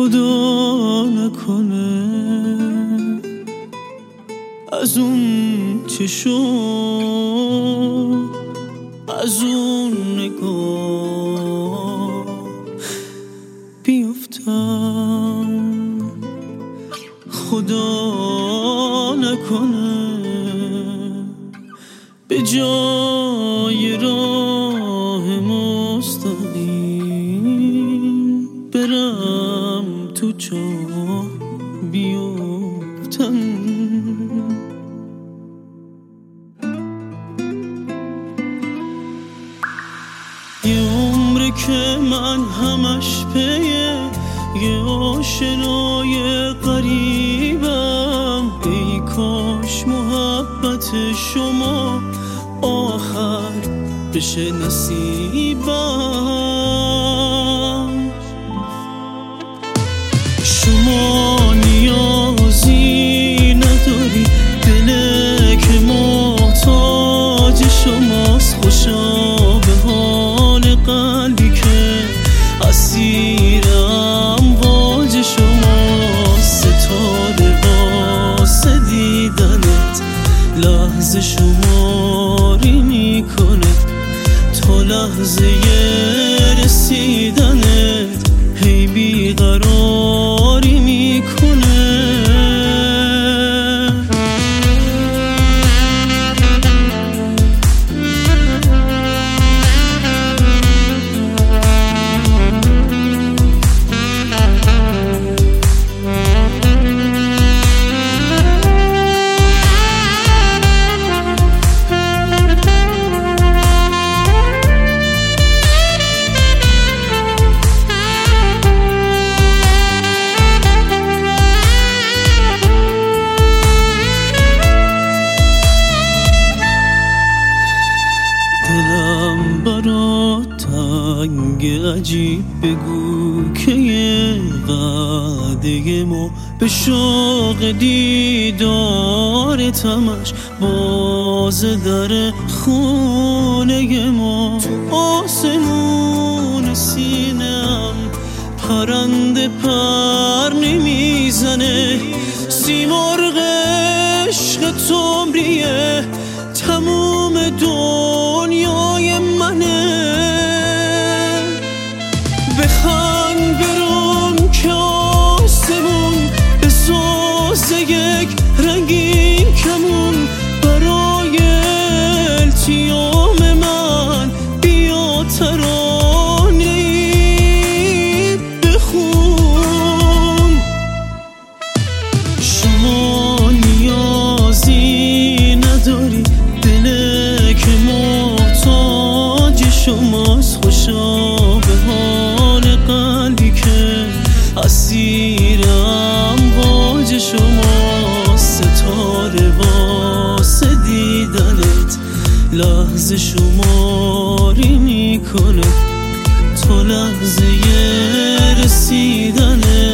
خدا نکنه از اون چشم، از اون نگاه بیفتم. خدا نکنه به جای راه مستقیم برم تو چاه بیفتم. یه عمره که من همش پیه یه آشنای غریبم. ای کاش محبت شما آخر بشه نصیبم. شما نیازی نداری، دله که محتاج شماست. خوشا به حال قلبی که اسیرم واج شماست. ستاره واسه دیدنت لحظه شماری میکنه، تا لحظه رسیدنت هی بیقراری میکنه. دلم برات تنگ عجیب، بگو که یه وعده ما به شوق دیدارتمش باز در خونه ما. تو آسمون سینم پرنده پر نمیزنه، سیمرغ عشق تمریه تموم دنیای منه. بخند برون که آسمون به سوز یک رنگین کمون برای التیام من بیا ترانه‌ای بخون. شما نیازی نداری، دله که محتاج شماست. خوشا به حال قلبی که اسیرم واج شماست. ستاره واسه دیدنت لحظه شماری میکنه، تا لحظه رسیدنت